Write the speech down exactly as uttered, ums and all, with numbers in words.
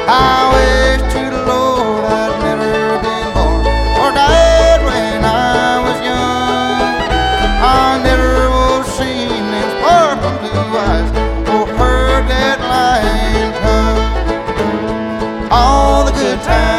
I wish to the Lord I'd never been born or died when I was young. I never was seen in sparkling blue eyes or heard that lion tongue. All the good times